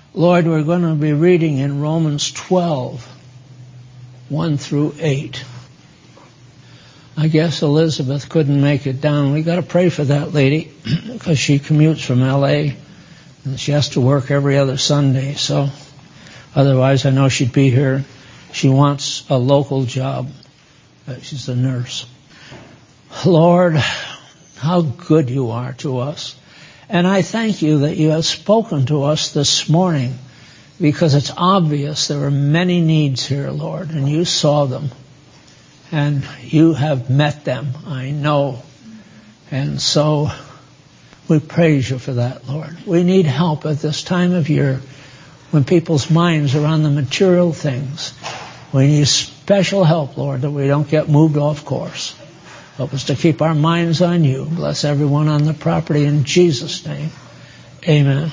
Lord, we're going to be reading in Romans 12, 1 through 8. I guess Elizabeth couldn't make it down. We got to pray for that lady because she commutes from L.A. and she has to work every other Sunday. So otherwise, I know she'd be here. She wants a local job. She's a nurse. Lord, how good you are to us. And I thank you that you have spoken to us this morning because it's obvious there are many needs here, Lord, and you saw them. And you have met them, I know. And so we praise you for that, Lord. We need help at this time of year when people's minds are on the material things. We need special help, Lord, that we don't get moved off course. Help us to keep our minds on you. Bless everyone on the property in Jesus' name. Amen.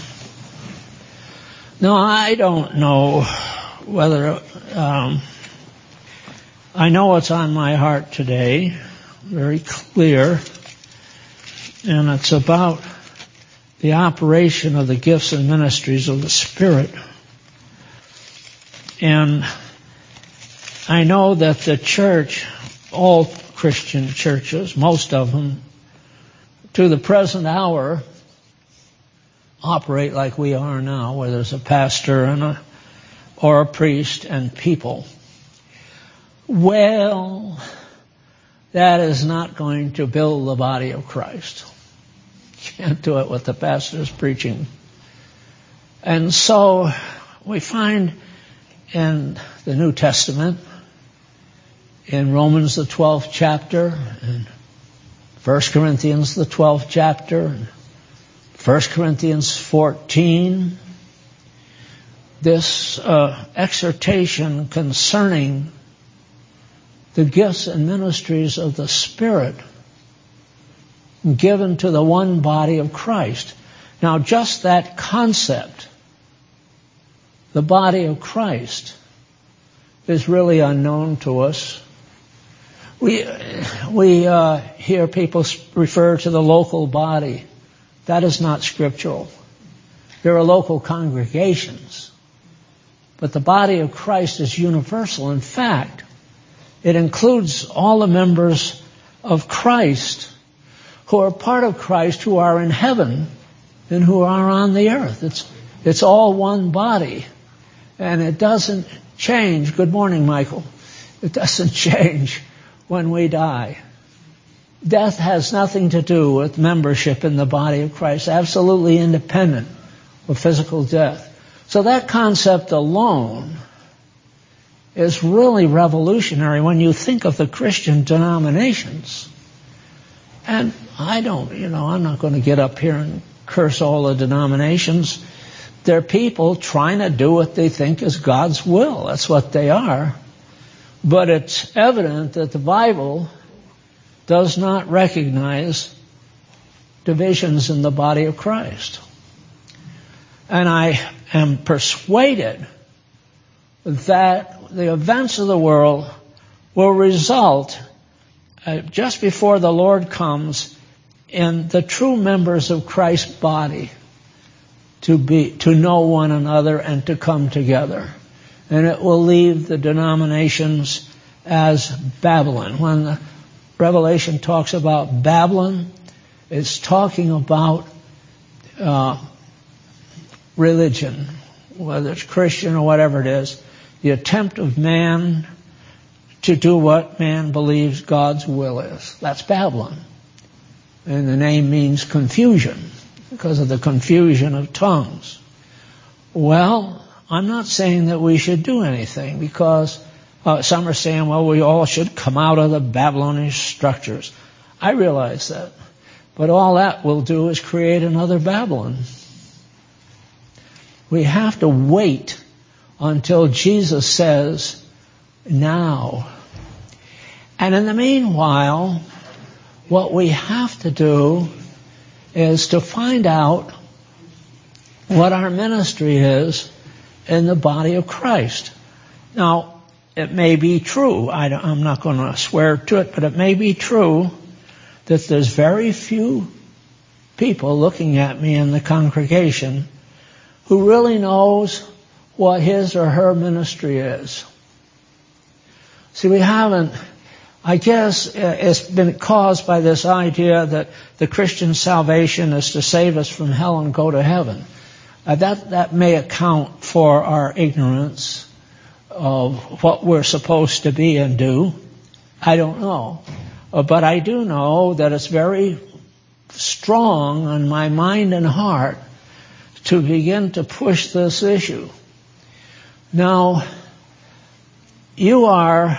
Now, I don't know whether... I know what's on my heart today, very clear, and it's about the operation of the gifts and ministries of the Spirit. And I know that the church, all Christian churches, most of them, to the present hour, operate like we are now, where there's a pastor or a priest and people. Well, that is not going to build the body of Christ. Can't do it with the pastor's preaching. And so we find in the New Testament, in Romans the 12th chapter, and 1 Corinthians the 12th chapter, and 1 Corinthians 14, this exhortation concerning the gifts and ministries of the Spirit given to the one body of Christ. Now, just that concept, the body of Christ, is really unknown to us. We hear people refer to the local body. That is not scriptural. There are local congregations. But the body of Christ is universal. In fact, it includes all the members of Christ who are part of Christ, who are in heaven and who are on the earth. It's all one body. And it doesn't change. Good morning, Michael. It doesn't change when we die. Death has nothing to do with membership in the body of Christ, absolutely independent of physical death. So that concept alone is really revolutionary when you think of the Christian denominations. And I'm not going to get up here and curse all the denominations. They're people trying to do what they think is God's will. That's what they are. But it's evident that the Bible does not recognize divisions in the body of Christ. And I am persuaded that the events of the world will result just before the Lord comes in the true members of Christ's body to know one another and to come together. And it will leave the denominations as Babylon. When the Revelation talks about Babylon, it's talking about religion, whether it's Christian or whatever it is, the attempt of man to do what man believes God's will is. That's Babylon. And the name means confusion, because of the confusion of tongues. Well, I'm not saying that we should do anything, because some are saying, well, we all should come out of the Babylonian structures. I realize that. But all that will do is create another Babylon. We have to wait until Jesus says, now. And in the meanwhile, what we have to do is to find out what our ministry is in the body of Christ. Now, it may be true, I'm not going to swear to it, but it may be true that there's very few people looking at me in the congregation who really knows what his or her ministry is. See, we haven't, I guess it's been caused by this idea that the Christian salvation is to save us from hell and go to heaven. That may account for our ignorance of what we're supposed to be and do. I don't know. But I do know that it's very strong on my mind and heart to begin to push this issue. Now, you are,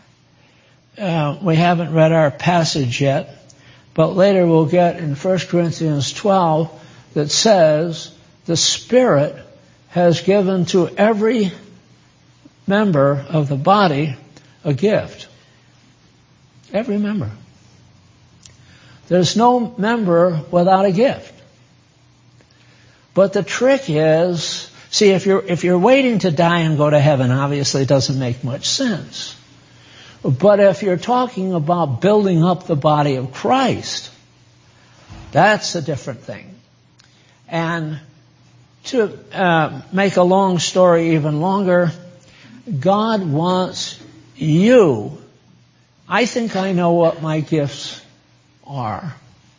we haven't read our passage yet, but later we'll get in 1 Corinthians 12 that says the Spirit has given to every member of the body a gift. Every member. There's no member without a gift. But the trick is, see, if you're waiting to die and go to heaven, obviously it doesn't make much sense. But if you're talking about building up the body of Christ, that's a different thing. And to make a long story even longer, God wants you. I think I know what my gifts are.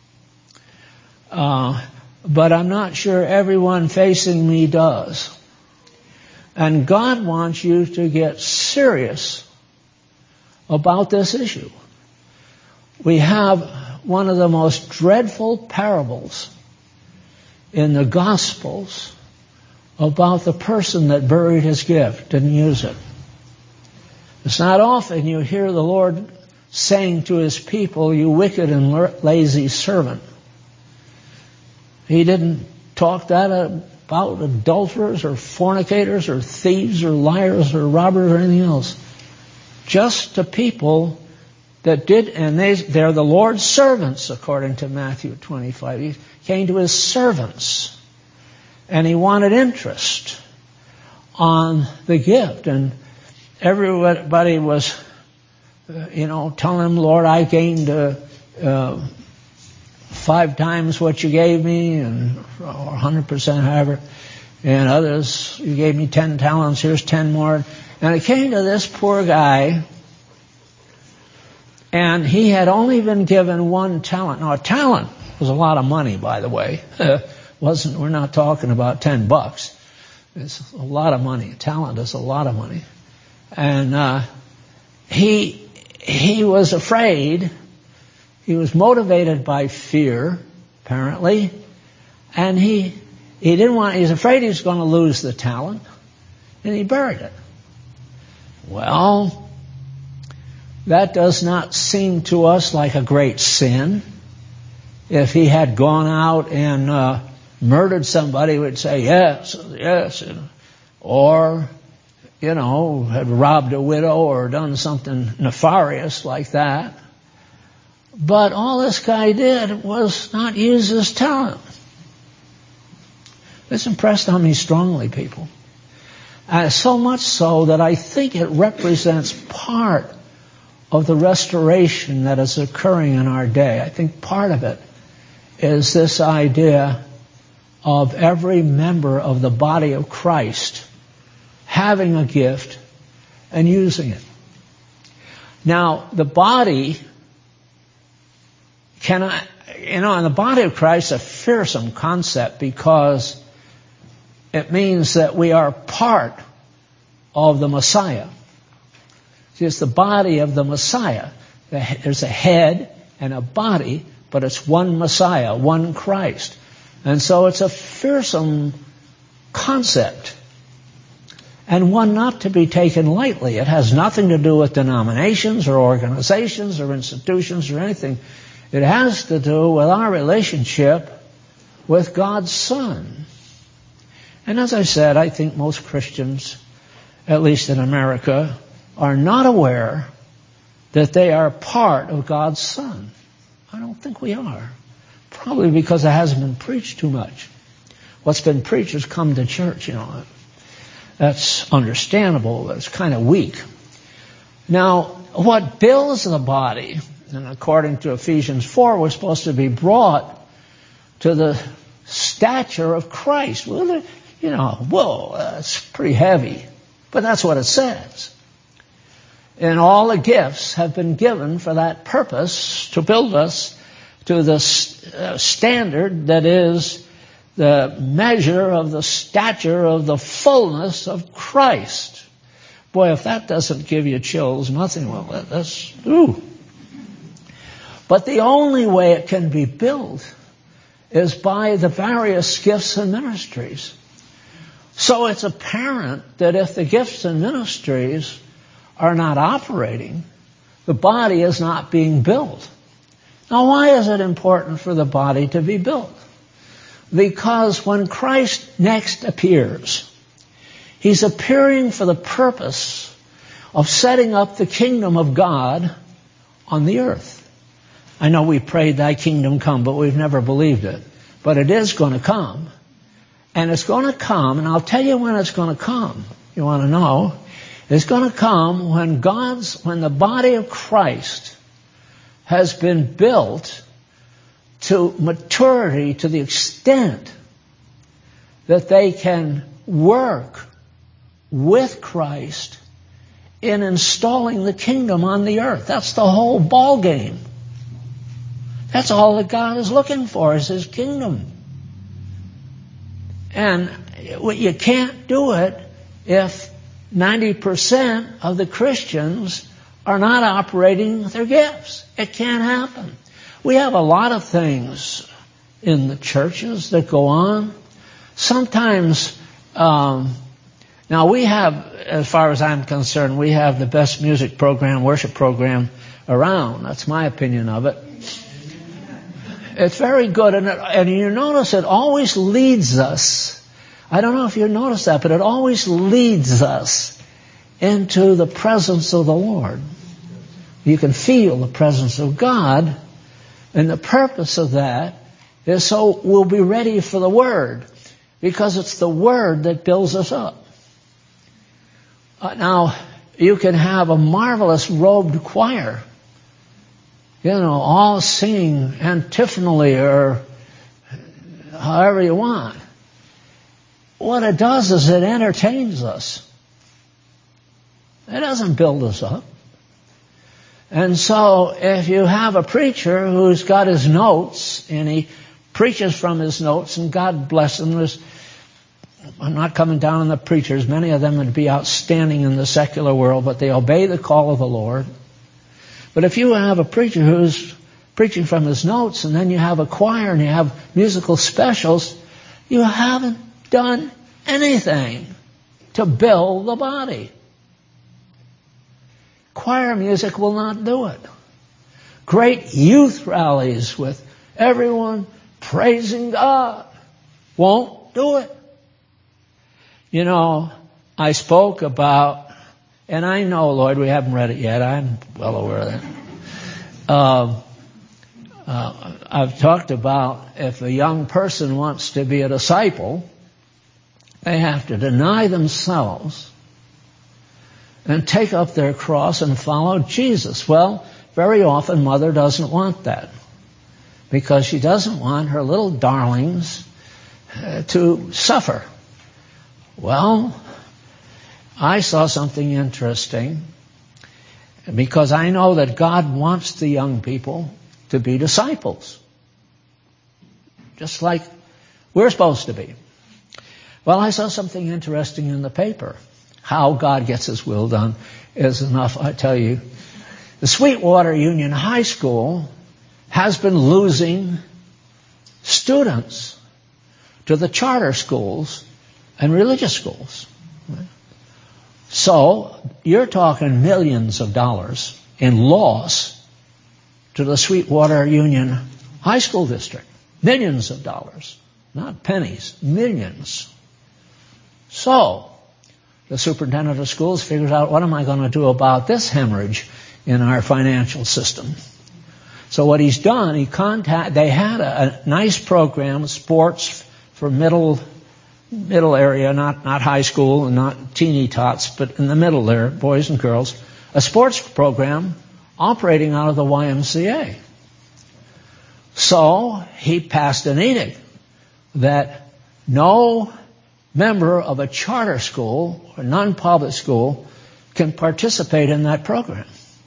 But I'm not sure everyone facing me does. And God wants you to get serious about this issue. We have one of the most dreadful parables in the Gospels about the person that buried his gift, didn't use it. It's not often you hear the Lord saying to his people, "You wicked and lazy servant." He didn't talk that about adulterers or fornicators or thieves or liars or robbers or anything else. Just to people that did, and they're the Lord's servants, according to Matthew 25. He came to his servants, and he wanted interest on the gift. And everybody was, telling him, "Lord, I gained 5 times what you gave me, or 100%, however. And others, you gave me 10 talents, here's 10 more. And it came to this poor guy, and he had only been given 1 talent. Now, a talent was a lot of money, by the way. We're not talking about $10. It's a lot of money. A talent is a lot of money. And he was afraid. He was motivated by fear, apparently, and he was afraid he was going to lose the talent, and he buried it. Well, that does not seem to us like a great sin. If he had gone out and murdered somebody, we'd say yes, or had robbed a widow or done something nefarious like that. But all this guy did was not use his talent. This impressed on me strongly, people. So much so that I think it represents part of the restoration that is occurring in our day. I think part of it is this idea of every member of the body of Christ having a gift and using it. Now, the body in the body of Christ, a fearsome concept because it means that we are part of the Messiah. See, it's the body of the Messiah. There's a head and a body, but it's one Messiah, one Christ. And so it's a fearsome concept, and one not to be taken lightly. It has nothing to do with denominations or organizations or institutions or anything. It has to do with our relationship with God's Son. And as I said, I think most Christians, at least in America, are not aware that they are part of God's Son. I don't think we are. Probably because it hasn't been preached too much. What's been preached is come to church, That's understandable, but it's kind of weak. Now, what builds the body, and according to Ephesians 4, we're supposed to be brought to the stature of Christ. Well, whoa, that's pretty heavy. But that's what it says. And all the gifts have been given for that purpose, to build us to the standard that is the measure of the stature of the fullness of Christ. Boy, if that doesn't give you chills, nothing will. That's, ooh. But the only way it can be built is by the various gifts and ministries. So it's apparent that if the gifts and ministries are not operating, the body is not being built. Now, why is it important for the body to be built? Because when Christ next appears, He's appearing for the purpose of setting up the kingdom of God on the earth. I know we prayed, Thy kingdom come, but we've never believed it. But it is going to come. And it's going to come, and I'll tell you when it's going to come. You want to know? It's going to come when the body of Christ has been built to maturity to the extent that they can work with Christ in installing the kingdom on the earth. That's the whole ball game. That's all that God is looking for, is His kingdom. And you can't do it if 90% of the Christians are not operating their gifts. It can't happen. We have a lot of things in the churches that go on. Sometimes, now we have, as far as I'm concerned, we have the best music program, worship program around. That's my opinion of it. It's very good, and you notice it always leads us. I don't know if you notice that, but it always leads us into the presence of the Lord. You can feel the presence of God, and the purpose of that is so we'll be ready for the Word, because it's the Word that builds us up. Now, you can have a marvelous robed choir, all singing antiphonally or however you want. What it does is it entertains us. It doesn't build us up. And so if you have a preacher who's got his notes and he preaches from his notes, and God bless him, I'm not coming down on the preachers. Many of them would be outstanding in the secular world, but they obey the call of the Lord. But if you have a preacher who's preaching from his notes, and then you have a choir and you have musical specials, you haven't done anything to build the body. Choir music will not do it. Great youth rallies with everyone praising God won't do it. I spoke about, and I know, Lloyd, we haven't read it yet. I'm well aware of that. I've talked about if a young person wants to be a disciple, they have to deny themselves and take up their cross and follow Jesus. Well, very often Mother doesn't want that, because she doesn't want her little darlings to suffer. Well, I saw something interesting, because I know that God wants the young people to be disciples, just like we're supposed to be. Well, I saw something interesting in the paper. How God gets His will done is enough, I tell you. The Sweetwater Union High School has been losing students to the charter schools and religious schools. So you're talking millions of dollars in loss to the Sweetwater Union High School District. Millions of dollars. Not pennies. Millions. So the superintendent of schools figures out, what am I going to do about this hemorrhage in our financial system? So what he's done, they had a nice program, sports for middle area, not high school and not teeny tots, but in the middle there, boys and girls, a sports program operating out of the YMCA. So he passed an edict that no member of a charter school or non-public school can participate in that program.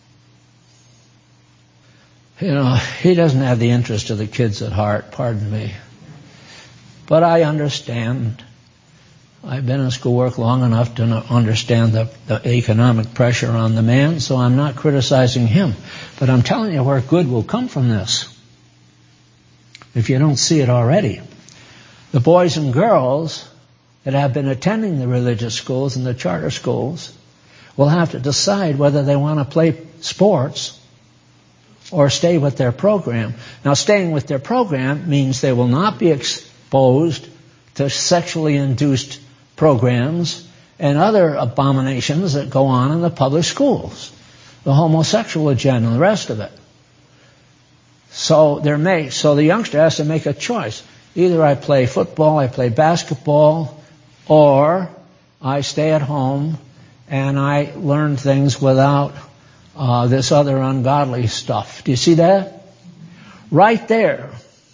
He doesn't have the interest of the kids at heart, pardon me. But I understand. I've been in schoolwork long enough to understand the economic pressure on the man, so I'm not criticizing him. But I'm telling you where good will come from this, if you don't see it already. The boys and girls that have been attending the religious schools and the charter schools will have to decide whether they want to play sports or stay with their program. Now, staying with their program means they will not be exposed to sexually induced programs and other abominations that go on in the public schools, the homosexual agenda and the rest of it. So the youngster has to make a choice. Either I play football, I play basketball, or I stay at home and I learn things without this other ungodly stuff. Do you see that? Right there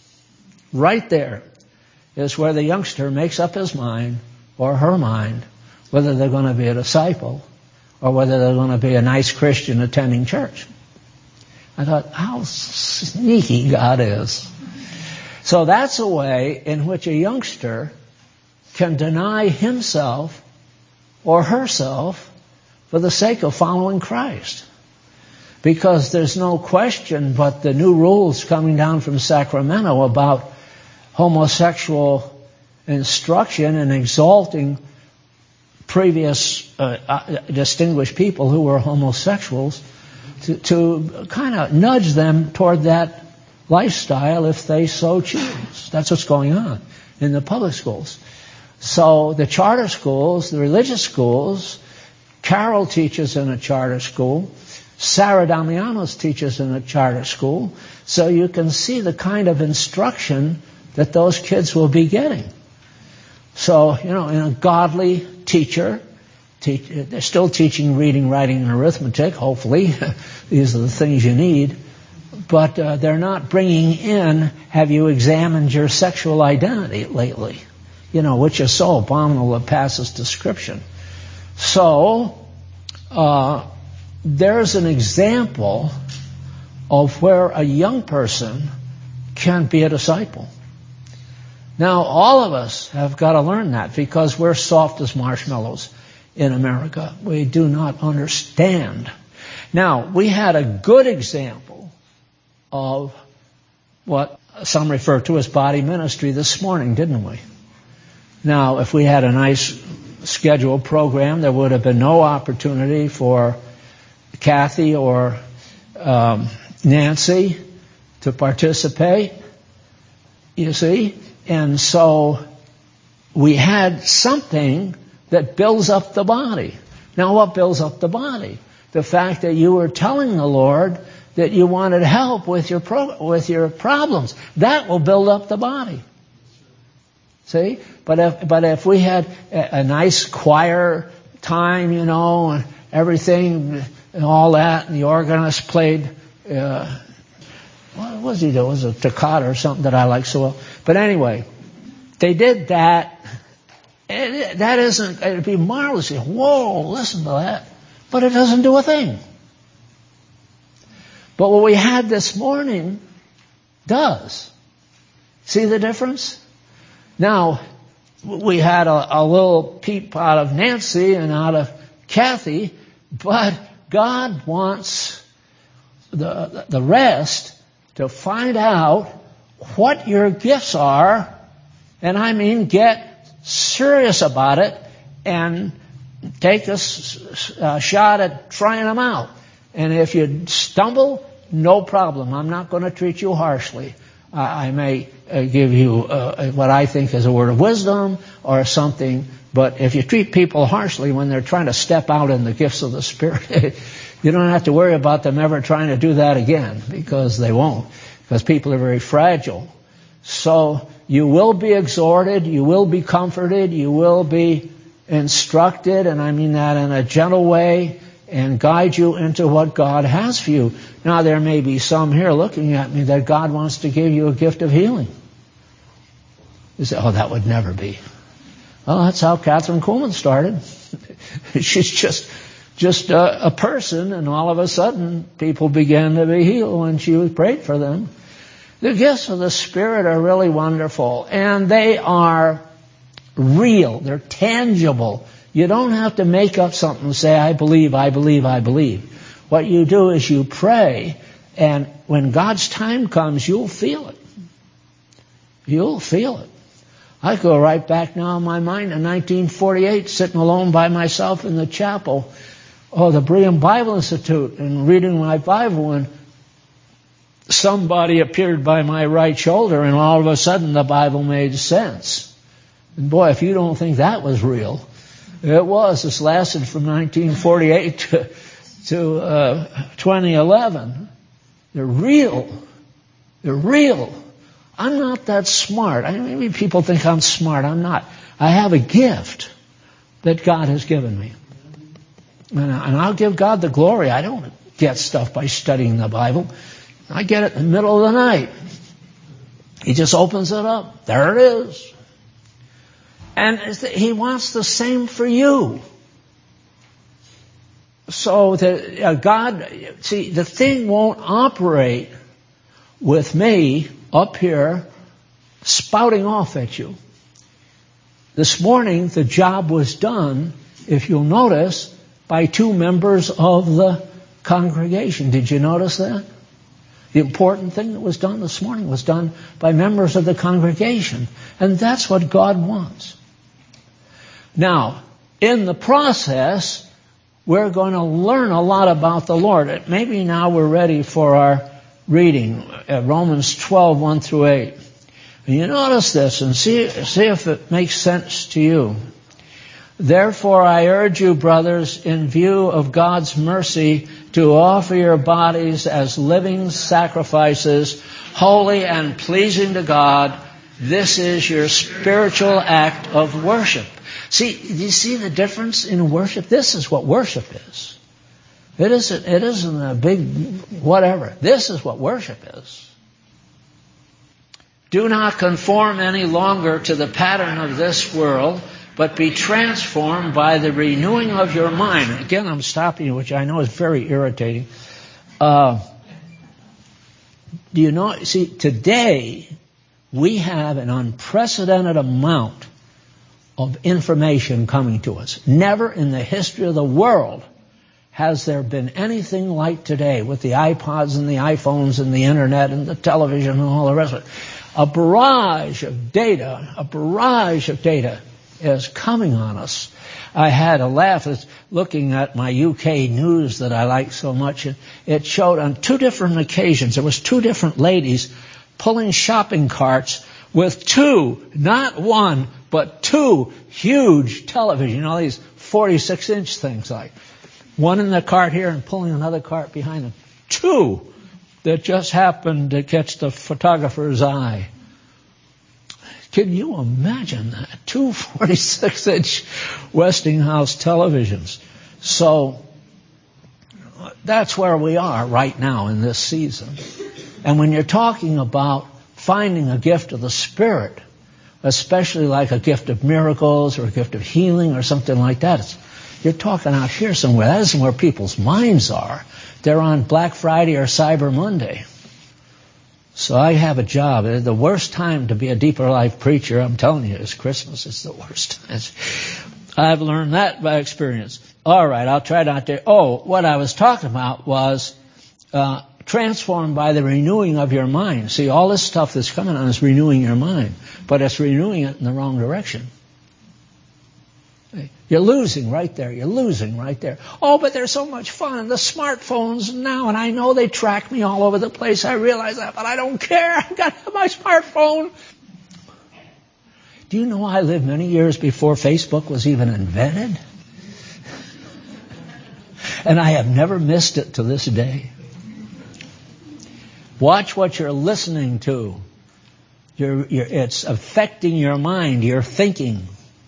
is where the youngster makes up his mind or her mind whether they're going to be a disciple or whether they're going to be a nice Christian attending church. I thought, how sneaky God is. So that's a way in which a youngster can deny himself or herself for the sake of following Christ. Because there's no question but the new rules coming down from Sacramento about homosexual instruction and exalting previous distinguished people who were homosexuals to kind of nudge them toward that lifestyle if they so choose. That's what's going on in the public schools. So the charter schools, the religious schools, Carol teaches in a charter school, Sarah Damianos teaches in a charter school, so you can see the kind of instruction that those kids will be getting. So, in a godly teacher, they're still teaching reading, writing, and arithmetic, hopefully. These are the things you need. But they're not bringing in, have you examined your sexual identity lately? Which is so abominable it passes description. So, there's an example of where a young person can be a disciple. Now, all of us have got to learn that because we're soft as marshmallows in America. We do not understand. Now, we had a good example of what some refer to as body ministry this morning, didn't we? Now, if we had a nice scheduled program, there would have been no opportunity for Kathy or Nancy to participate, you see. And so we had something that builds up the body. Now, what builds up the body? The fact that you were telling the Lord that you wanted help with your problems. That will build up the body. See? But if we had a nice choir time, and everything and all that, and the organist played, what was he doing? It was a toccata or something that I like so well. But anyway, they did that. It'd be marvelous. Whoa, listen to that. But it doesn't do a thing. But what we had this morning does. See the difference? Now, we had a little peep out of Nancy and out of Kathy, but God wants the rest to find out what your gifts are, and I mean get serious about it and take a shot at trying them out. And if you stumble, no problem. I'm not going to treat you harshly. I may give you what I think is a word of wisdom or something, but if you treat people harshly when they're trying to step out in the gifts of the Spirit, you don't have to worry about them ever trying to do that again, because they won't, because people are very fragile. So you will be exhorted, you will be comforted, you will be instructed, and I mean that in a gentle way, and guide you into what God has for you. Now, there may be some here looking at me that God wants to give you a gift of healing. You say, oh, that would never be. Well, that's how Catherine Kuhlman started. She's just a person, and all of a sudden, people began to be healed when she was prayed for them. The gifts of the Spirit are really wonderful, and they are real. They're tangible. You don't have to make up something and say, I believe, I believe, I believe. What you do is you pray, and when God's time comes, you'll feel it. You'll feel it. I go right back now in my mind to 1948, sitting alone by myself in the chapel of the Berean Bible Institute and reading my Bible, and somebody appeared by my right shoulder, and all of a sudden the Bible made sense. And boy, if you don't think that was real, it was. This lasted from 1948 to 2011. They're real. They're real. I'm not that smart. Maybe people think I'm smart. I'm not. I have a gift that God has given me. And I'll give God the glory. I don't get stuff by studying the Bible. I get it in the middle of the night. He just opens it up. There it is. And He wants the same for you. So God, see, the thing won't operate with me up here spouting off at you. This morning, the job was done, if you'll notice, by 2 members of the congregation. Did you notice that? The important thing that was done this morning was done by members of the congregation. And that's what God wants. Now, in the process, we're going to learn a lot about the Lord. Maybe now we're ready for our reading, Romans 12, 1 through 8. And you notice this and see if it makes sense to you. Therefore, I urge you, brothers, in view of God's mercy, to offer your bodies as living sacrifices, holy and pleasing to God. This is your spiritual act of worship. See, do you see the difference in worship? This is what worship is. It isn't a big whatever. This is what worship is. Do not conform any longer to the pattern of this world, but be transformed by the renewing of your mind. Again, I'm stopping you, which I know is very irritating. Do you know, see, today we have an unprecedented amount of information coming to us. Never in the history of the world has there been anything like today with the iPods and the iPhones and the internet and the television and all the rest of it. A barrage of data is coming on us. I had a laugh looking at my UK news that I like so much. It showed on 2 different occasions, there was 2 different ladies pulling shopping carts with 2, not 1, but 2 huge television, you know, these 46-inch things, like one in the cart here and pulling another cart behind them. 2 that just happened to catch the photographer's eye. Can you imagine that? 2 46-inch Westinghouse televisions. So that's where we are right now in this season. And when you're talking about finding a gift of the Spirit, especially like a gift of miracles or a gift of healing or something like that, you're talking out here somewhere. That isn't where people's minds are. They're on Black Friday or Cyber Monday. So I have a job. The worst time to be a Deeper Life preacher, I'm telling you, is Christmas. It's the worst. I've learned that by experience. All right, I'll try not to. What I was talking about was transformed by the renewing of your mind. See, all this stuff that's coming on is renewing your mind, but it's renewing it in the wrong direction. You're losing right there. You're losing right there. But they're so much fun. The smartphones now, and I know they track me all over the place. I realize that, but I don't care. I've got my smartphone. Do you know I lived many years before Facebook was even invented? And I have never missed it to this day. Watch what you're listening to. It's affecting your mind, your thinking.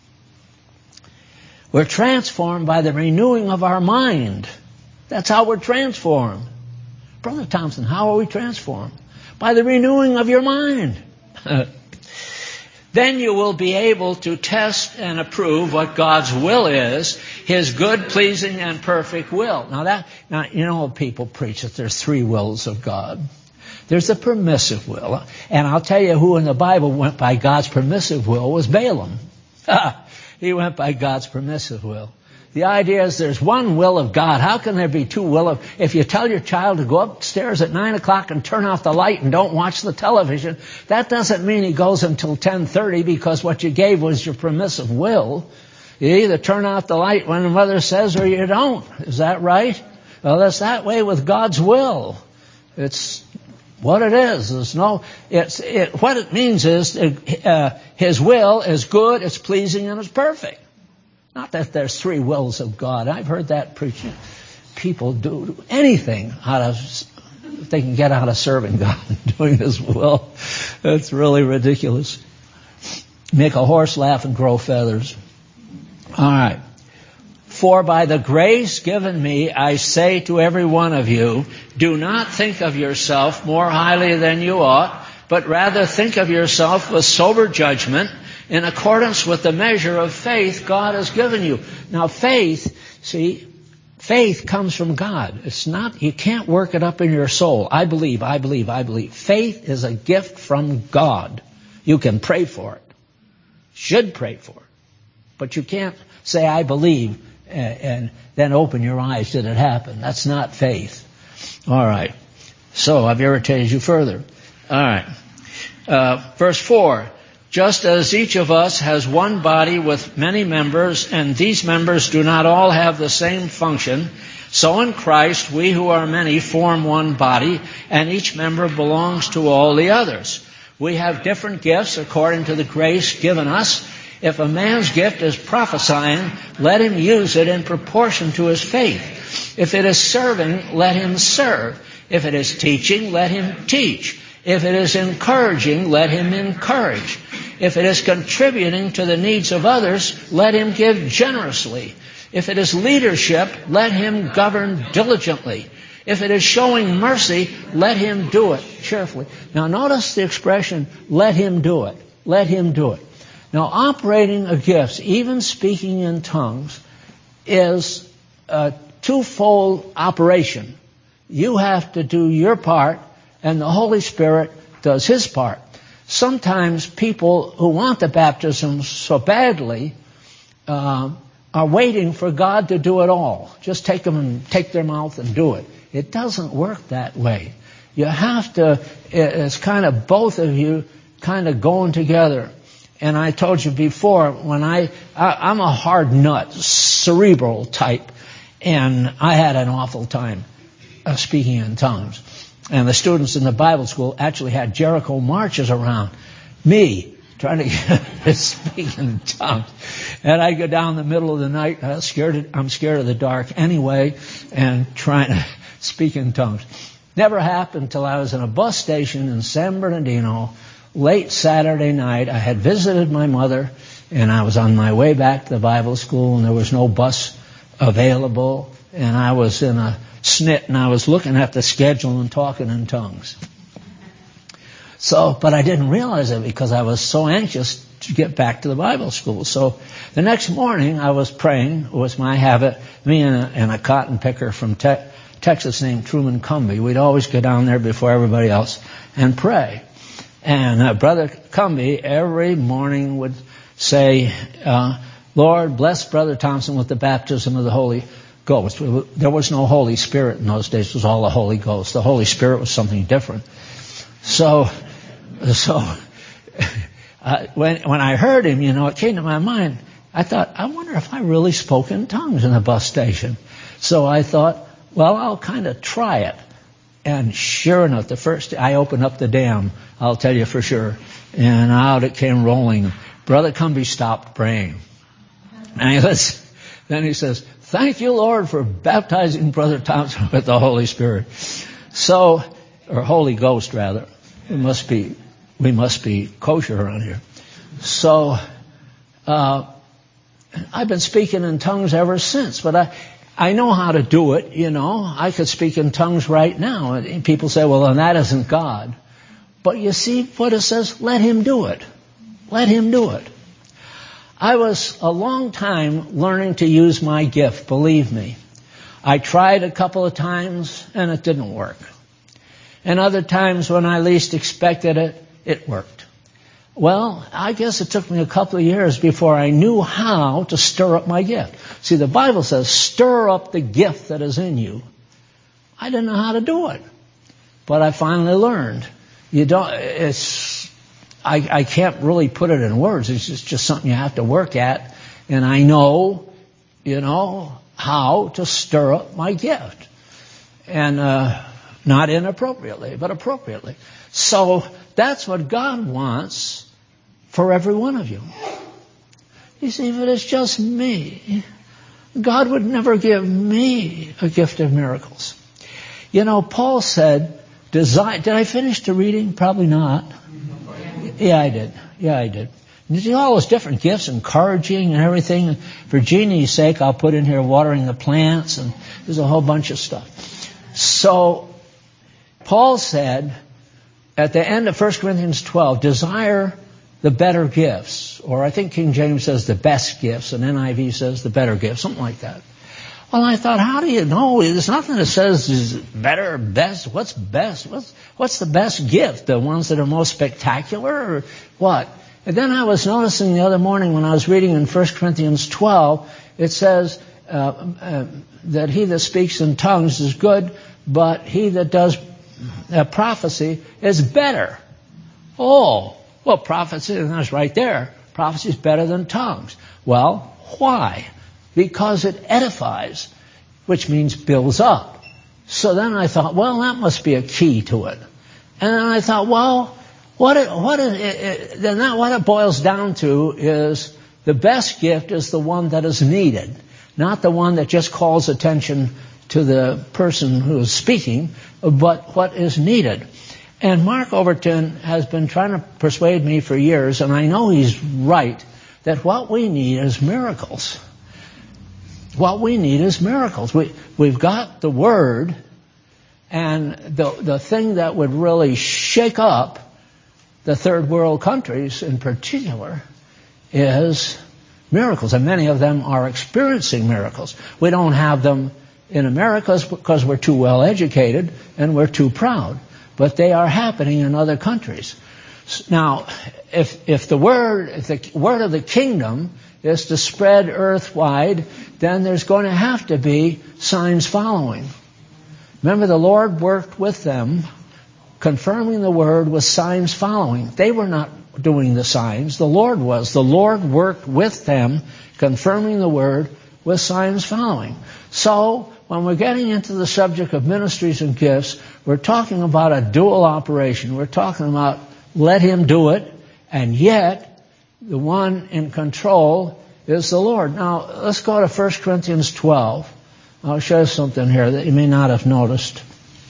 We're transformed by the renewing of our mind. That's how we're transformed. Brother Thompson, how are we transformed? By the renewing of your mind. Then you will be able to test and approve what God's will is, His good, pleasing, and perfect will. Now you know people preach that there's three wills of God. There's the permissive will. And I'll tell you who in the Bible went by God's permissive will was Balaam. He went by God's permissive will. The idea is there's one will of God. How can there be two will of... If you tell your child to go upstairs at 9 o'clock and turn off the light and don't watch the television, that doesn't mean he goes until 10:30 because what you gave was your permissive will. You either turn off the light when the mother says or you don't. Is that right? Well, that's that way with God's will. It's what it is. There's no... what it means is His will is good, it's pleasing, and it's perfect. Not that there's three wills of God. I've heard that preaching. People do anything they can get out of serving God and doing His will. It's really ridiculous. Make a horse laugh and grow feathers. All right. For by the grace given me, I say to every one of you, do not think of yourself more highly than you ought, but rather think of yourself with sober judgment, in accordance with the measure of faith God has given you. Now faith comes from God. It's not, you can't work it up in your soul. I believe. Faith is a gift from God. You can pray for it. Should pray for it. But you can't say, I believe, and then open your eyes. Did it happen? That's not faith. All right. So I've irritated you further. All right. Verse 4. Just as each of us has one body with many members, and these members do not all have the same function, so in Christ we who are many form one body, and each member belongs to all the others. We have different gifts according to the grace given us. If a man's gift is prophesying, let him use it in proportion to his faith. If it is serving, let him serve. If it is teaching, let him teach. If it is encouraging, let him encourage. If it is contributing to the needs of others, let him give generously. If it is leadership, let him govern diligently. If it is showing mercy, let him do it cheerfully. Now notice the expression, let him do it. Let him do it. Now operating a gift, even speaking in tongues, is a twofold operation. You have to do your part, and the Holy Spirit does His part. Sometimes people who want the baptism so badly are waiting for God to do it all. Just take them and take their mouth and do it. It doesn't work that way. You have to, it's kind of both of you kind of going together. And I told you before, when I'm a hard nut, cerebral type, and I had an awful time speaking in tongues. And the students in the Bible school actually had Jericho marches around me, trying to get to speak in tongues. And I go down the middle of the night, I'm scared of the dark anyway, and trying to speak in tongues. Never happened until I was in a bus station in San Bernardino, late Saturday night. I had visited my mother, and I was on my way back to the Bible school, and there was no bus available, and I was in a snit, and I was looking at the schedule and talking in tongues. But I didn't realize it because I was so anxious to get back to the Bible school. So the next morning I was praying. It was my habit. Me and a cotton picker from Texas named Truman Cumby, we'd always go down there before everybody else and pray. And Brother Cumby every morning would say, Lord, bless Brother Thompson with the baptism of the Holy Ghost. There was no Holy Spirit in those days. It was all the Holy Ghost. The Holy Spirit was something different. So when I heard him, it came to my mind. I thought, I wonder if I really spoke in tongues in the bus station. So I thought, well, I'll kind of try it. And sure enough, the first I opened up the dam, I'll tell you for sure, and out it came rolling. Brother Cumby stopped praying. And then he says, thank you, Lord, for baptizing Brother Thompson with the Holy Spirit. Or Holy Ghost, rather. We must be kosher around here. So, I've been speaking in tongues ever since, but I know how to do it, I could speak in tongues right now. And people say, well, then that isn't God. But you see what it says? Let him do it. Let him do it. I was a long time learning to use my gift, believe me. I tried a couple of times and it didn't work. And other times when I least expected it, it worked. Well, I guess it took me a couple of years before I knew how to stir up my gift. See, the Bible says, stir up the gift that is in you. I didn't know how to do it. But I finally learned. I can't really put it in words. It's just something you have to work at. And I know, how to stir up my gift. And not inappropriately, but appropriately. So that's what God wants for every one of you. You see, if it is just me, God would never give me a gift of miracles. Paul said, did I finish the reading? Probably not. Yeah, I did. You see all those different gifts, encouraging and everything. And for Jeannie's sake, I'll put in here watering the plants, and there's a whole bunch of stuff. So, Paul said, at the end of 1 Corinthians 12, desire the better gifts. Or I think King James says the best gifts, and NIV says the better gifts, something like that. Well, I thought, how do you know? There's nothing that says is better, best. What's best? What's the best gift? The ones that are most spectacular, or what? And then I was noticing the other morning when I was reading in 1 Corinthians 12, it says that he that speaks in tongues is good, but he that does prophecy is better. Oh, well, prophecy, and that's right there. Prophecy is better than tongues. Well, why? Because it edifies, which means builds up. So then I thought, well, that must be a key to it. And then I thought, well, what it boils down to is the best gift is the one that is needed, not the one that just calls attention to the person who is speaking, but what is needed. And Mark Overton has been trying to persuade me for years, and I know he's right, that what we need is miracles. What we need is miracles. We've got the Word, and the thing that would really shake up the third world countries in particular is miracles. And many of them are experiencing miracles. We don't have them in America because we're too well educated and we're too proud. But they are happening in other countries. Now, if the word of the kingdom is to spread earthwide, then there's going to have to be signs following. Remember, the Lord worked with them, confirming the word with signs following. They were not doing the signs. The Lord was. The Lord worked with them, confirming the word with signs following. So, when we're getting into the subject of ministries and gifts, we're talking about a dual operation. We're talking about let him do it, and yet the one in control is the Lord. Now, let's go to 1 Corinthians 12. I'll show you something here that you may not have noticed.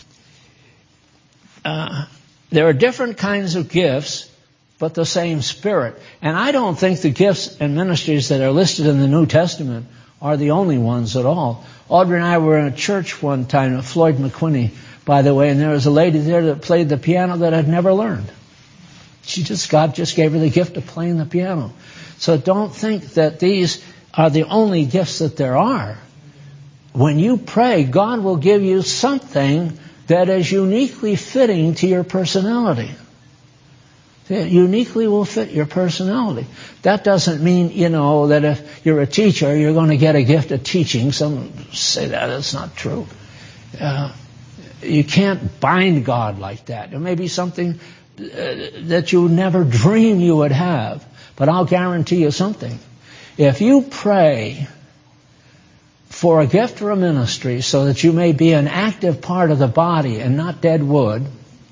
There are different kinds of gifts, but the same Spirit. And I don't think the gifts and ministries that are listed in the New Testament are the only ones at all. Audrey and I were in a church one time at Floyd McQuinney, by the way, and there was a lady there that played the piano that had never learned. God just gave her the gift of playing the piano. So don't think that these are the only gifts that there are. When you pray, God will give you something that is uniquely fitting to your personality. It uniquely will fit your personality. That doesn't mean, that if you're a teacher, you're going to get a gift of teaching. Some say that. That's not true. You can't bind God like that. There may be something that you never dream you would have. But I'll guarantee you something. If you pray for a gift or a ministry so that you may be an active part of the body and not dead wood,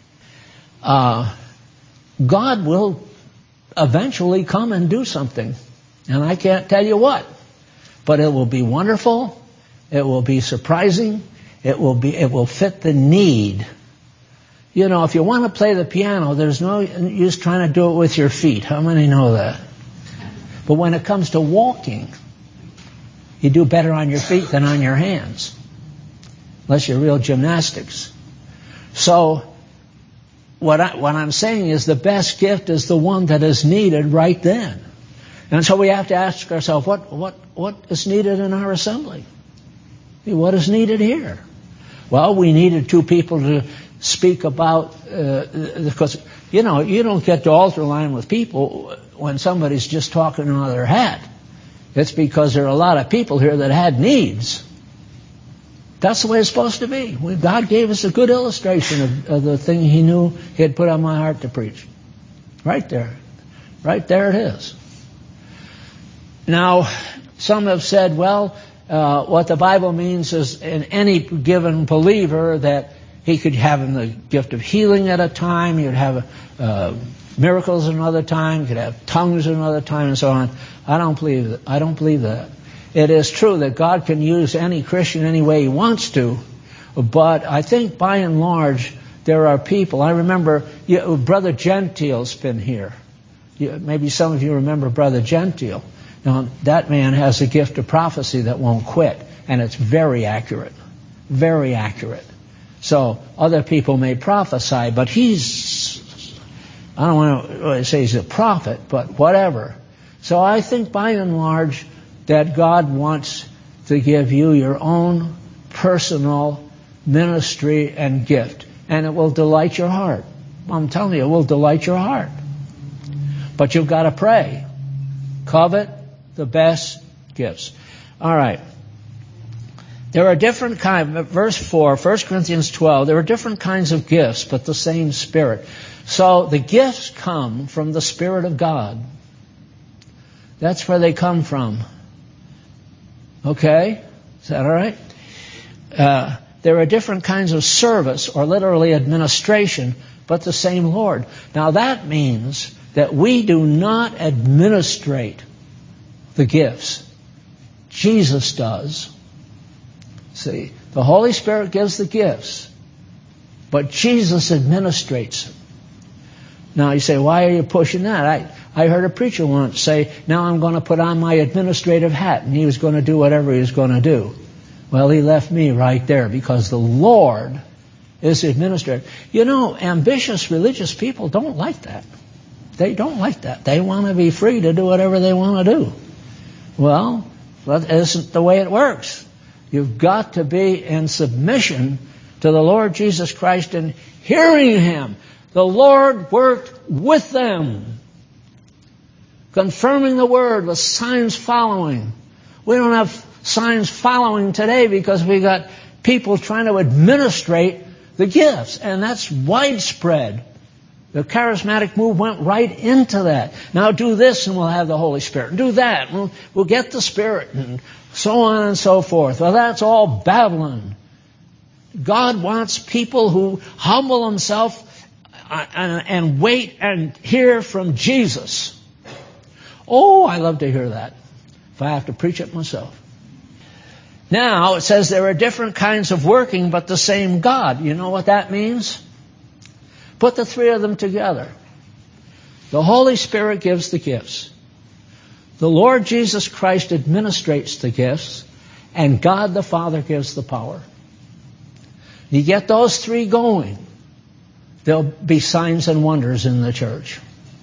God will eventually come and do something. And I can't tell you what. But it will be wonderful. It will be surprising. It will fit the need. If you want to play the piano, there's no use trying to do it with your feet. How many know that? But when it comes to walking, you do better on your feet than on your hands. Unless you're real gymnastics. So, what I'm saying is the best gift is the one that is needed right then. And so we have to ask ourselves, what is needed in our assembly? What is needed here? Well, we needed two people to speak about, because, you don't get to altar line with people when somebody's just talking out of their hat. It's because there are a lot of people here that had needs. That's the way it's supposed to be. God gave us a good illustration of the thing He knew He had put on my heart to preach. Right there. Right there it is. Now, some have said, well, what the Bible means is in any given believer that he could have the gift of healing at a time, you'd have miracles another time, you could have tongues another time, and so on. I don't believe that. It is true that God can use any Christian any way He wants to, but I think by and large there are people. I remember Brother Gentile's been here. Maybe some of you remember Brother Gentile. Now, that man has a gift of prophecy that won't quit, and it's very accurate. Very accurate. So other people may prophesy, but I don't want to say he's a prophet, but whatever. So I think by and large that God wants to give you your own personal ministry and gift, and it will delight your heart. I'm telling you, it will delight your heart. But you've got to pray. Covet the best gifts. All right. There are different kinds, verse 4, 1 Corinthians 12, there are different kinds of gifts, but the same Spirit. So the gifts come from the Spirit of God. That's where they come from. Okay? Is that all right? There are different kinds of service, or literally administration, but the same Lord. Now that means that we do not administrate the gifts. Jesus does. See, the Holy Spirit gives the gifts, but Jesus administrates them. Now you say, why are you pushing that? I heard a preacher once say, now I'm going to put on my administrative hat, and he was going to do whatever he was going to do. Well, he left me right there, because the Lord is the administrator. Ambitious religious people don't like that. They don't like that. They want to be free to do whatever they want to do. Well, that isn't the way it works. You've got to be in submission to the Lord Jesus Christ and hearing Him. The Lord worked with them, confirming the word with signs following. We don't have signs following today because we got people trying to administrate the gifts, and that's widespread. The charismatic move went right into that. Now do this and we'll have the Holy Spirit. Do that and we'll get the Spirit, and so on and so forth. Well, that's all Babylon. God wants people who humble themselves and wait and hear from Jesus. Oh, I love to hear that, if I have to preach it myself. Now, it says there are different kinds of working, but the same God. You know what that means? Put the three of them together. The Holy Spirit gives the gifts. The Lord Jesus Christ administrates the gifts, and God the Father gives the power. You get those three going, there'll be signs and wonders in the church.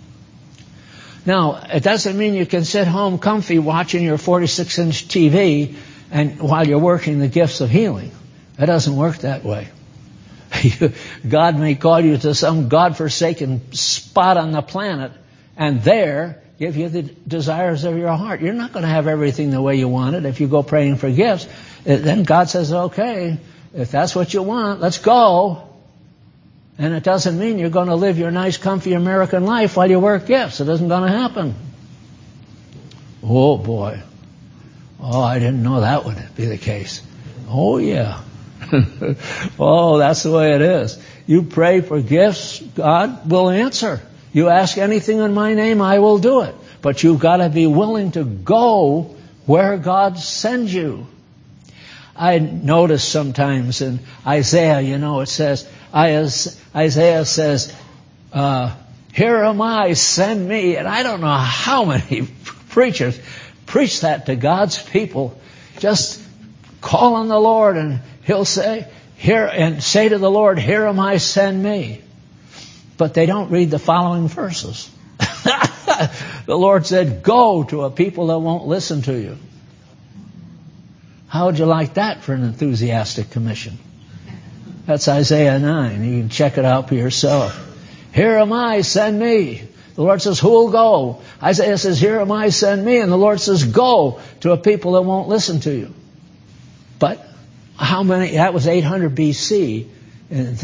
Now, it doesn't mean you can sit home comfy watching your 46-inch TV and while you're working the gifts of healing. That doesn't work that way. God may call you to some godforsaken spot on the planet and there give you the desires of your heart. You're not going to have everything the way you want it if you go praying for gifts. Then God says, okay, if that's what you want, let's go. And it doesn't mean you're going to live your nice, comfy American life while you work gifts. It isn't going to happen. Oh, boy. Oh, I didn't know that would be the case. Oh, yeah. Oh, that's the way it is. You pray for gifts, God will answer. You ask anything in my name, I will do it. But you've got to be willing to go where God sends you. I notice sometimes in Isaiah, it says, Isaiah says, here am I, send me. And I don't know how many preachers preach that to God's people. Just call on the Lord and He'll say, here, and say to the Lord, here am I, send me. but they don't read the following verses. The Lord said, go to a people that won't listen to you. How would you like that for an enthusiastic commission? That's Isaiah 9. You can check it out for yourself. Here am I, send me. The Lord says, who will go? Isaiah says, here am I, send me. And the Lord says, go to a people that won't listen to you. But how many? That was 800 BC. And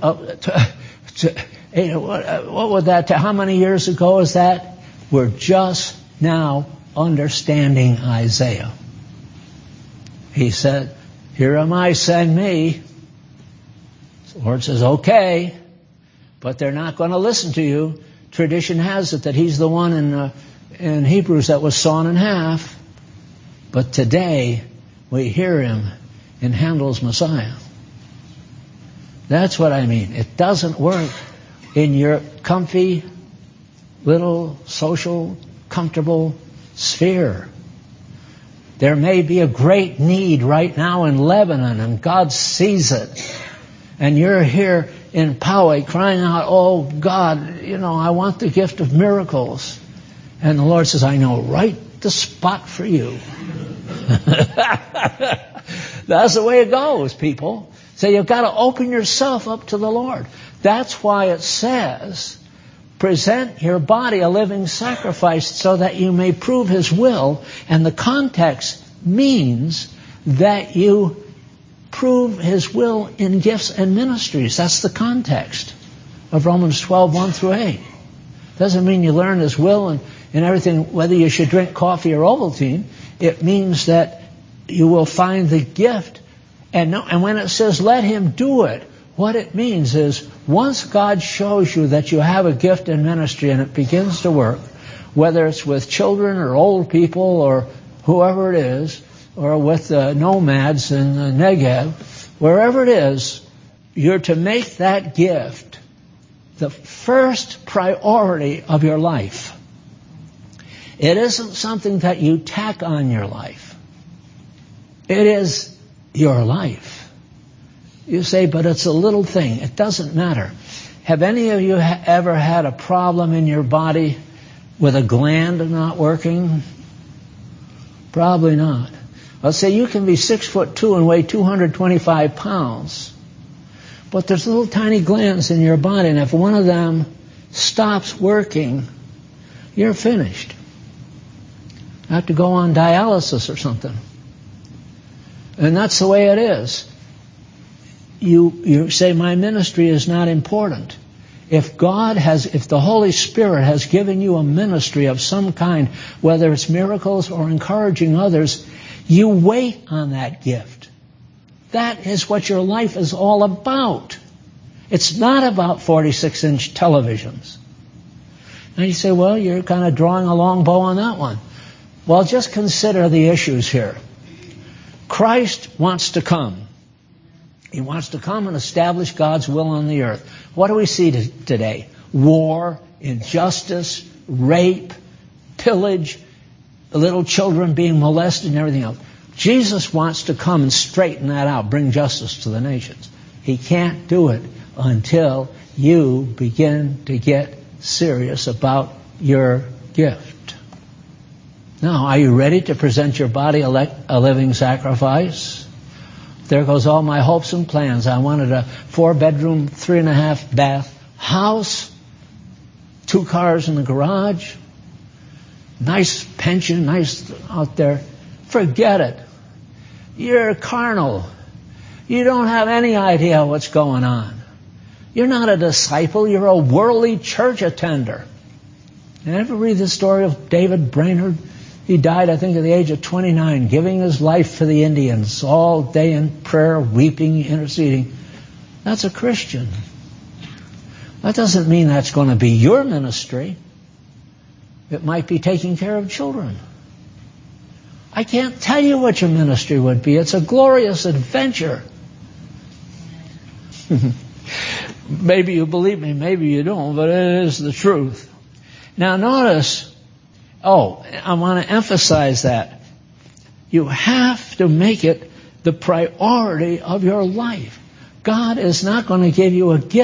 what would that tell? How many years ago is that? We're just now understanding Isaiah. He said, here am I, send me. The Lord says, okay, but they're not going to listen to you. Tradition has it that he's the one in Hebrews that was sawn in half. But today, we hear him in Handel's Messiah. That's what I mean. It doesn't work in your comfy, little, social, comfortable sphere. There may be a great need right now in Lebanon, and God sees it. And you're here in Poway crying out, oh, God, I want the gift of miracles. And the Lord says, I know right the spot for you. That's the way it goes, people. So you've got to open yourself up to the Lord. That's why it says, present your body a living sacrifice so that you may prove His will. And the context means that you prove His will in gifts and ministries. That's the context of Romans 12, 1 through 8. Doesn't mean you learn His will and everything, whether you should drink coffee or Ovaltine. It means that you will find the gift. And when it says let Him do it, what it means is once God shows you that you have a gift in ministry and it begins to work, whether it's with children or old people or whoever it is, or with the nomads in the Negev, wherever it is, you're to make that gift the first priority of your life. It isn't something that you tack on your life. It is your life. You say, but it's a little thing. It doesn't matter. Have any of you ever had a problem in your body with a gland not working? Probably not. Let's say you can be 6'2" and weigh 225 pounds. But there's little tiny glands in your body, and if one of them stops working, you're finished. You have to go on dialysis or something. And that's the way it is. You say, my ministry is not important. If the Holy Spirit has given you a ministry of some kind, whether it's miracles or encouraging others, you wait on that gift. That is what your life is all about. It's not about 46-inch televisions. And you say, well, you're kind of drawing a long bow on that one. Well, just consider the issues here. Christ wants to come. He wants to come and establish God's will on the earth. What do we see today? War, injustice, rape, pillage, little children being molested and everything else. Jesus wants to come and straighten that out, bring justice to the nations. He can't do it until you begin to get serious about your gift. Now, are you ready to present your body a living sacrifice? There goes all my hopes and plans. I wanted a 4-bedroom, 3.5 bath house, 2 cars in the garage, nice pension, nice out there. Forget it. You're carnal. You don't have any idea what's going on. You're not a disciple. You're a worldly church attender. You ever read the story of David Brainerd? He died, I think, at the age of 29, giving his life for the Indians, all day in prayer, weeping, interceding. That's a Christian. That doesn't mean that's going to be your ministry. It might be taking care of children. I can't tell you what your ministry would be. It's a glorious adventure. Maybe you believe me, maybe you don't, but it is the truth. Now notice, I want to emphasize that. You have to make it the priority of your life. God is not going to give you a gift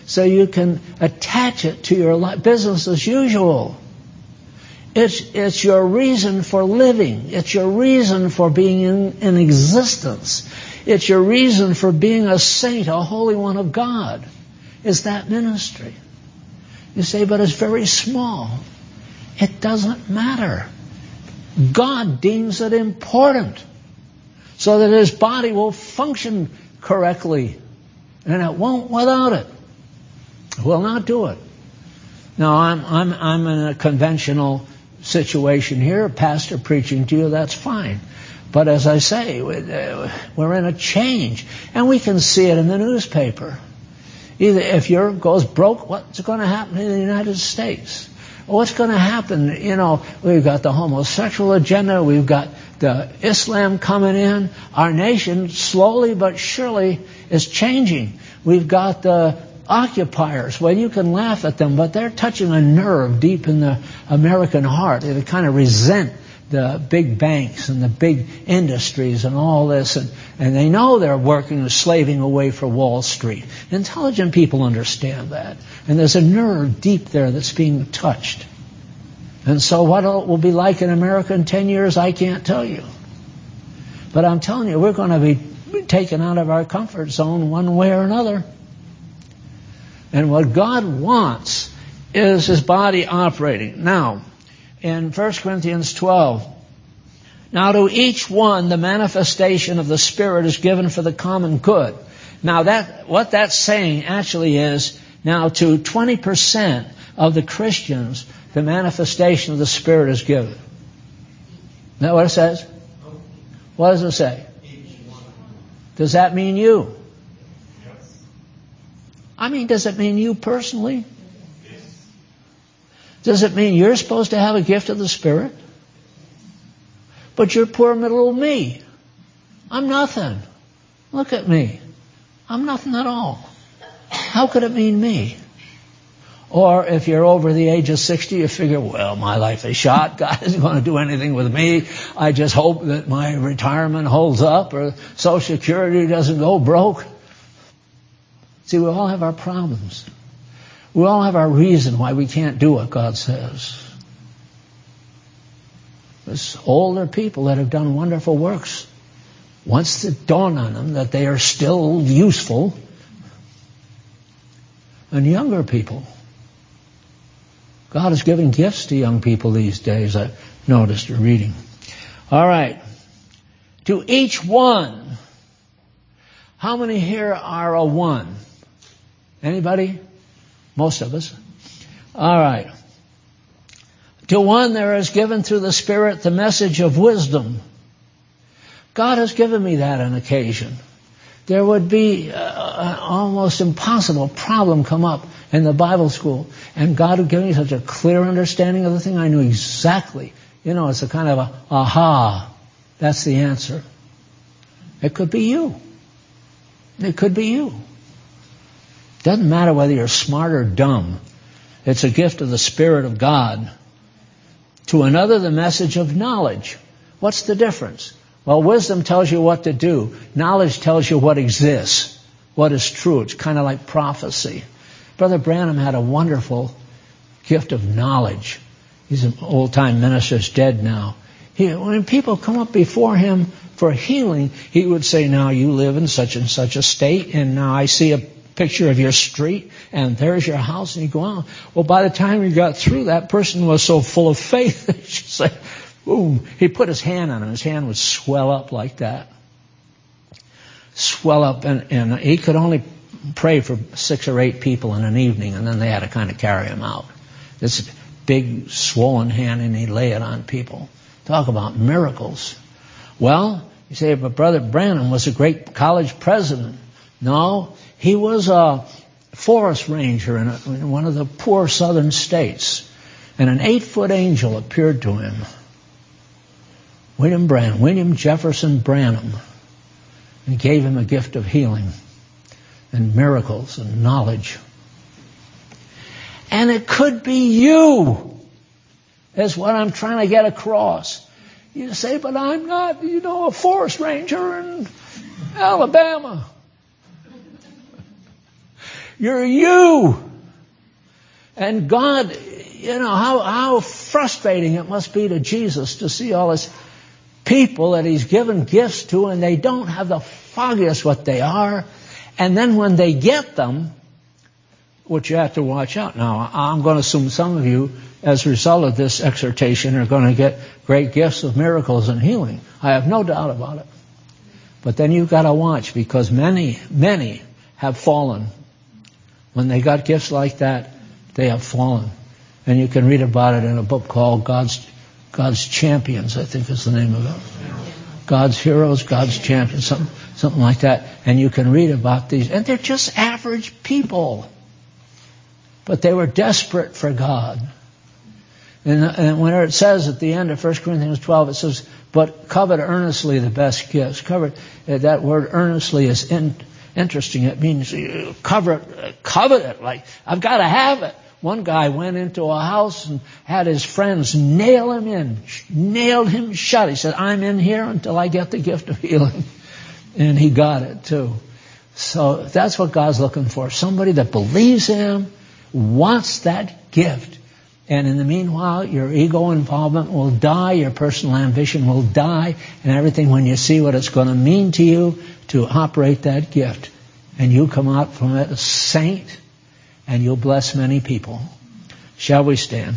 so you can attach it to your life. Business as usual. It's your reason for living. It's your reason for being in existence. It's your reason for being a saint, a holy one of God. Is that ministry? You say, but it's very small. It doesn't matter. God deems it important so that His body will function correctly, and it won't without it. It will not do it. Now, I'm in a conventional situation here, a pastor preaching to you, that's fine. But as I say, we're in a change, and we can see it in the newspaper. Either if Europe goes broke, what's going to happen in the United States? What's going to happen? We've got the homosexual agenda, we've got the Islam coming in. Our nation, slowly but surely, is changing. We've got the occupiers. Well, you can laugh at them, but they're touching a nerve deep in the American heart. They kind of resent the big banks and the big industries and all this, and they know they're working and slaving away for Wall Street. Intelligent people understand that. And there's a nerve deep there that's being touched. And so what it will be like in America in 10 years, I can't tell you. But I'm telling you, we're going to be taken out of our comfort zone one way or another. And what God wants is His body operating. Now, in 1 Corinthians 12, now to each one the manifestation of the Spirit is given for the common good. Now what that's saying actually is, now to 20% of the Christians, the manifestation of the Spirit is given. Isn't that what it says? What does it say? Does that mean you? I mean, does it mean you personally? Does it mean you're supposed to have a gift of the Spirit? But you're poor little me. I'm nothing. Look at me. I'm nothing at all. How could it mean me? Or if you're over the age of 60, you figure, well, my life is shot. God isn't going to do anything with me. I just hope that my retirement holds up or Social Security doesn't go broke. See, we all have our problems. We all have our reason why we can't do what God says. There's older people that have done wonderful works. Once it dawned on them that they are still useful. And younger people. God is giving gifts to young people these days, I've noticed reading. All right. To each one. How many here are a one? Anybody? Most of us. All right. To one there is given through the Spirit the message of wisdom. God has given me that on occasion. There would be an almost impossible problem come up in the Bible school, and God would give me such a clear understanding of the thing. I knew exactly. It's a kind of a aha. That's the answer. It could be you. It could be you. Doesn't matter whether you're smart or dumb. It's a gift of the Spirit of God. To another, the message of knowledge. What's the difference? Well, wisdom tells you what to do. Knowledge tells you what exists, what is true. It's kind of like prophecy. Brother Branham had a wonderful gift of knowledge. He's an old-time minister, he's dead now. When people come up before him for healing, he would say, now you live in such and such a state, and now I see a picture of your street, and there's your house, and you go on. Well, by the time he got through, that person was so full of faith that she said, boom. He put his hand on him. His hand would swell up like that. Swell up, and he could only pray for 6 or 8 people in an evening, and then they had to kind of carry him out. This big swollen hand, and he'd lay it on people. Talk about miracles. Well, you say, but Brother Branham was a great college president. No, he was a forest ranger in one of the poor southern states. And an 8-foot angel appeared to him. William Jefferson Branham. And gave him a gift of healing and miracles and knowledge. And it could be you, is what I'm trying to get across. You say, but I'm not, a forest ranger in Alabama. You're you. And God, how frustrating it must be to Jesus to see all his people that he's given gifts to, and they don't have the foggiest what they are. And then when they get them, which you have to watch out. Now, I'm going to assume some of you, as a result of this exhortation, are going to get great gifts of miracles and healing. I have no doubt about it. But then you've got to watch, because many have fallen. When they got gifts like that, they have fallen. And you can read about it in a book called God's Champions, I think is the name of it. God's Heroes, God's Champions, something like that. And you can read about these. And they're just average people. But they were desperate for God. And when it says at the end of 1 Corinthians 12, it says, but covet earnestly the best gifts. That word earnestly is interesting. It means covet it. Like, I've got to have it. One guy went into a house and had his friends nailed him shut. He said, I'm in here until I get the gift of healing. And he got it too. So that's what God's looking for. Somebody that believes in him, wants that gift. And in the meanwhile, your ego involvement will die, your personal ambition will die, and everything when you see what it's going to mean to you to operate that gift. And you come out from it a saint, and you'll bless many people. Shall we stand?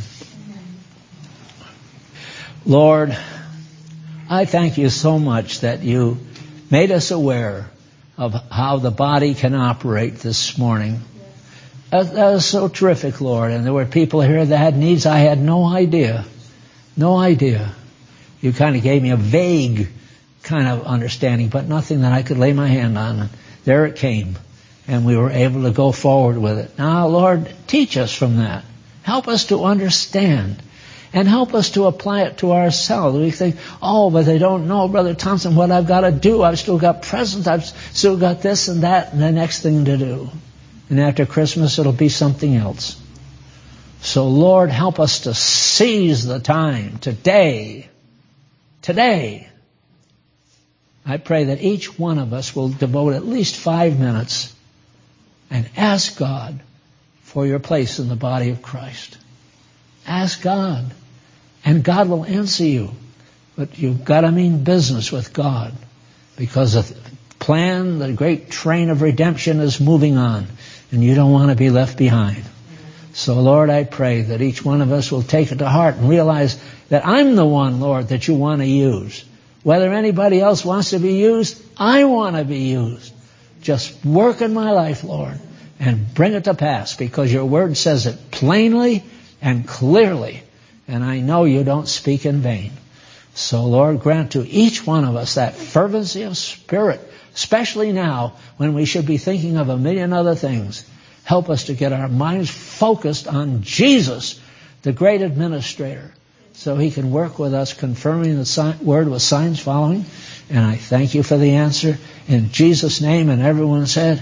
Lord, I thank you so much that you made us aware of how the body can operate this morning. That was so terrific, Lord. And there were people here that had needs I had no idea. No idea. You kind of gave me a vague kind of understanding, but nothing that I could lay my hand on. And there it came. And we were able to go forward with it. Now, Lord, teach us from that. Help us to understand. And help us to apply it to ourselves. We think, but they don't know, Brother Thompson, what I've got to do. I've still got presents. I've still got this and that and the next thing to do. And after Christmas, it'll be something else. So, Lord, help us to seize the time today. Today. I pray that each one of us will devote at least 5 minutes and ask God for your place in the body of Christ. Ask God. And God will answer you. But you've got to mean business with God. Because the plan, the great train of redemption is moving on. And you don't want to be left behind. So, Lord, I pray that each one of us will take it to heart and realize that I'm the one, Lord, that you want to use. Whether anybody else wants to be used, I want to be used. Just work in my life, Lord, and bring it to pass, because your word says it plainly and clearly. And I know you don't speak in vain. So, Lord, grant to each one of us that fervency of spirit, especially now when we should be thinking of a million other things. Help us to get our minds focused on Jesus, the great administrator, so he can work with us, confirming the word with signs following. And I thank you for the answer. In Jesus' name, and everyone said,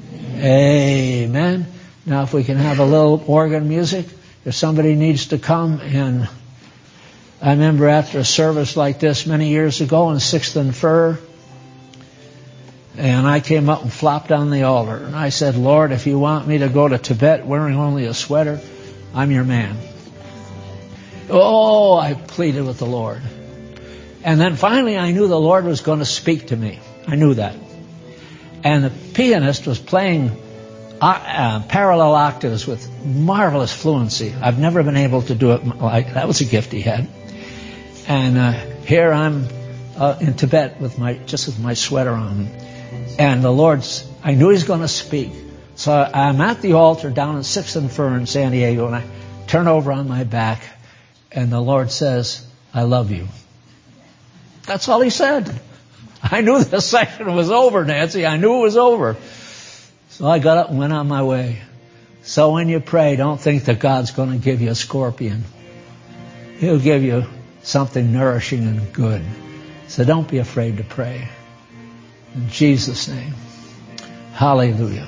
Amen. Now if we can have a little organ music, if somebody needs to come. And I remember after a service like this many years ago on 6th and Fir, and I came up and flopped on the altar. And I said, Lord, if you want me to go to Tibet wearing only a sweater, I'm your man. Oh, I pleaded with the Lord. And then finally I knew the Lord was going to speak to me. I knew that. And the pianist was playing parallel octaves with marvelous fluency. I've never been able to do it like that. Was a gift he had. And here I'm in Tibet with my sweater on. And the Lord, I knew He's going to speak. So I'm at the altar down in 6th and Fir in San Diego, and I turn over on my back, and the Lord says, I love you. That's all He said. I knew the session was over, Nancy. I knew it was over. So I got up and went on my way. So when you pray, don't think that God's going to give you a scorpion. He'll give you something nourishing and good. So don't be afraid to pray. In Jesus' name. Hallelujah.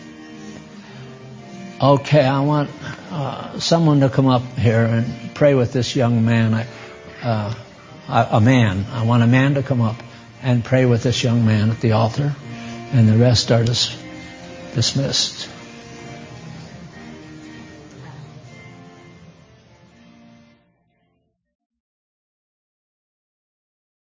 Okay, I want someone to come up here and pray with this young man. A man. I want a man to come up and pray with this young man at the altar. And the rest are dismissed.